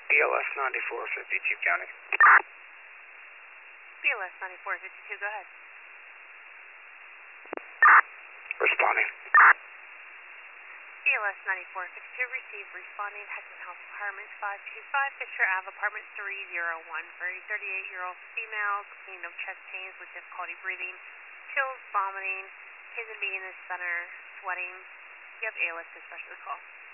BLS 9452 County. BLS 9452, go ahead. Responding. BLS 9452, received responding Heckman Health Apartments 525, Fisher Ave, apartment 301 for a 38-year-old female, complaint of chest pains with difficulty breathing, chills, vomiting, pins and being in the center, sweating. You have ALS dispatch of the call.